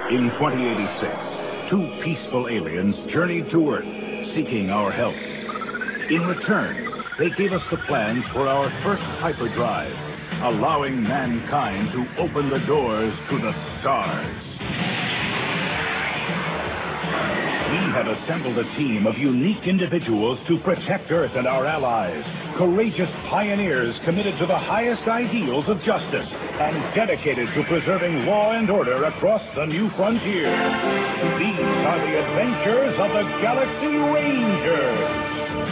In 2086, two peaceful aliens journeyed to Earth, seeking our help. In return, they gave us the plans for our first hyperdrive, allowing mankind to open the doors to the stars. We have assembled a team of unique individuals to protect Earth and our allies. Courageous pioneers committed to the highest ideals of justice and dedicated to preserving law and order across the new frontier. These are the adventures of the Galaxy Rangers.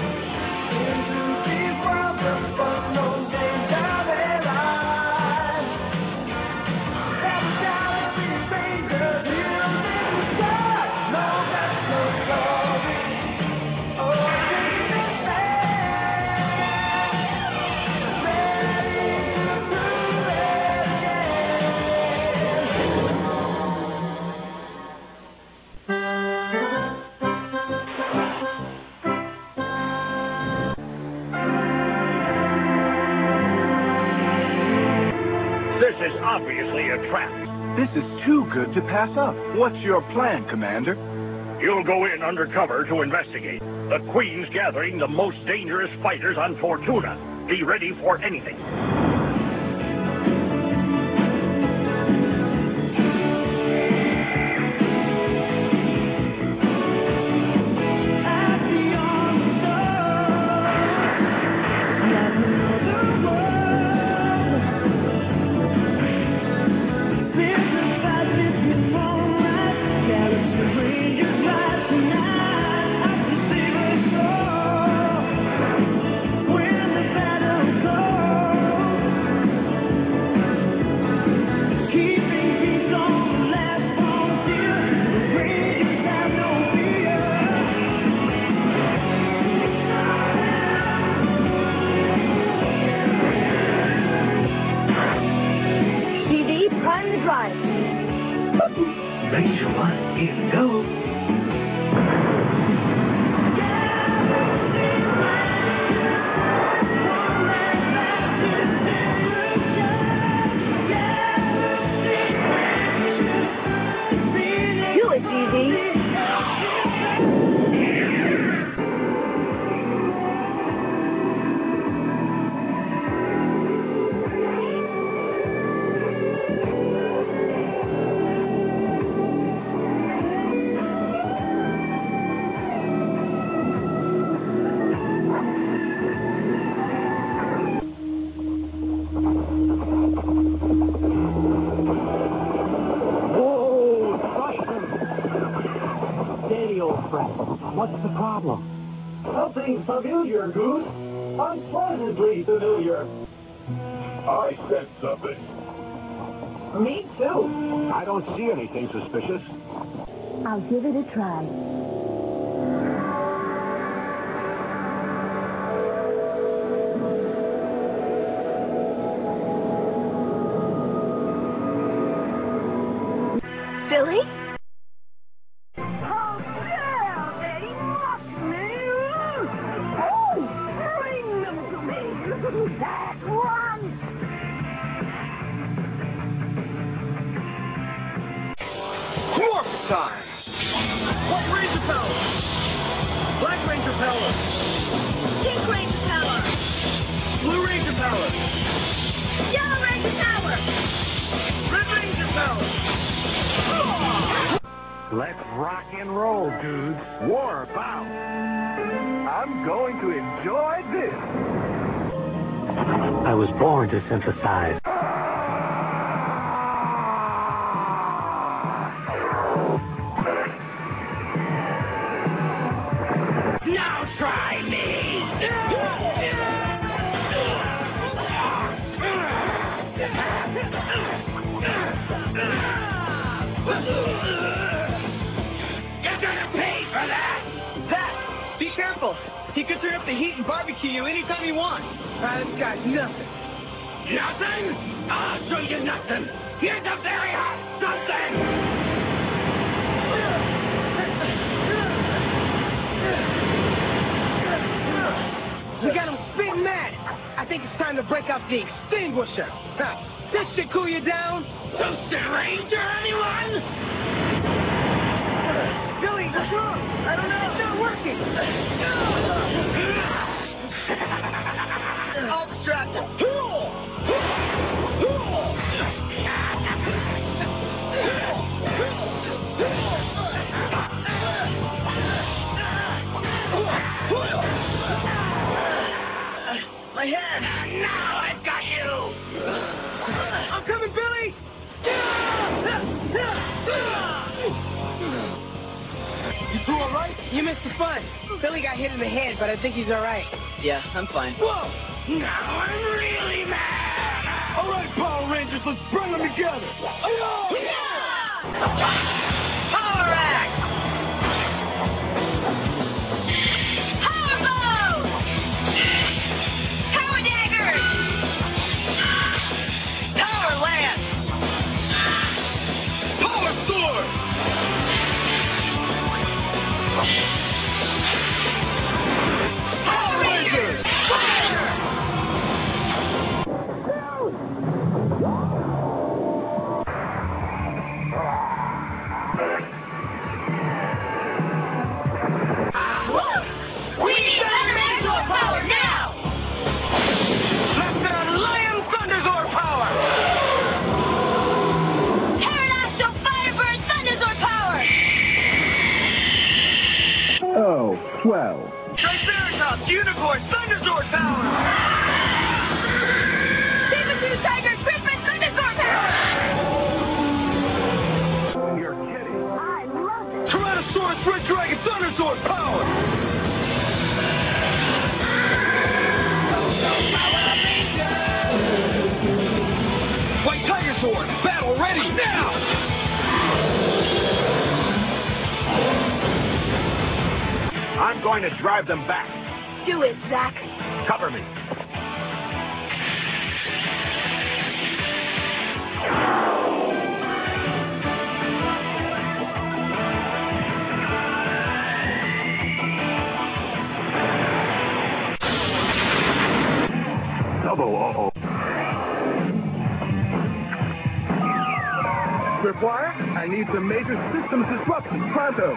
This is obviously a trap. This is too good to pass up. What's your plan, Commander? You'll go in undercover to investigate. The Queen's gathering the most dangerous fighters on Fortuna. Be ready for anything. Ranger One, here we go. Do it, DD. What's the problem? Something familiar, Goose. Unpleasantly familiar. I sense something. Me too. I don't see anything suspicious. I'll give it a try. Billy? That one! Warp time! White Ranger power! Black Ranger power! Pink Ranger power! Blue Ranger power! Yellow Ranger power! Red Ranger power! Let's rock and roll, dudes. Warp out. I'm going to enjoy this. I was born to synthesize. Now try me! You're gonna pay for that! Zach, be careful! He could turn up the heat and barbecue you anytime he wants. I've got nothing. Nothing? I'll show you nothing! Here's a very hot something! We got him spitting mad. I think it's time to break out the extinguisher. This should cool you down. Toasted Ranger, anyone? working! I'll distract him. My head! Now I've got you! I'm coming, Billy! You two all right? You missed the fun. Billy got hit in the head, but I think he's all right. Yeah, I'm fine. Whoa! Now I'm really mad! All right, Power Rangers, let's bring them together. Power Axe! Power Bow! Power Daggers! Power Lance! Power Sword! Power Rangers! Fire! We need better Megazord power now! Let's get Lion Thunderzord power! Pterodactyl Firebird Thunderzord power! Oh, well. Triceratops Unicorn Thunderzord power! Saber-tooth Tiger Griffin Thunderzord power! You're kidding. I love it. Tyrannosaurus Red Dragon Thunderzord power! White Tiger Sword, battle ready now! I'm going to drive them back. Do it, Zach. Cover me. Double uh-oh. Tripwire, I need some major systems disruption pronto.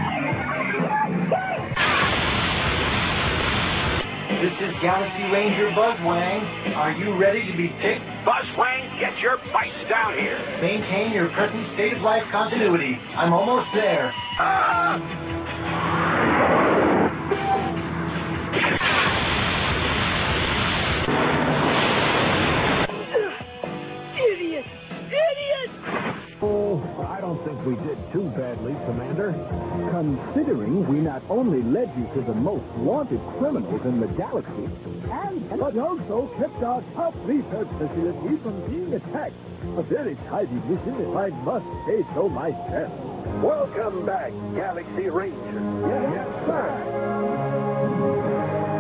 This is Galaxy Ranger Buzzwang. Are you ready to be picked? Buzzwang, get your bites down here. Maintain your present state of life continuity. I'm almost there. Idiot! Idiot! Oh, I don't think we did too badly, Commander. Considering we not only led you to the most wanted criminals in the galaxy, but also kept our top research facility from being attacked. A very tidy mission, if I must say so myself. Welcome back, Galaxy Ranger. Yes, sir.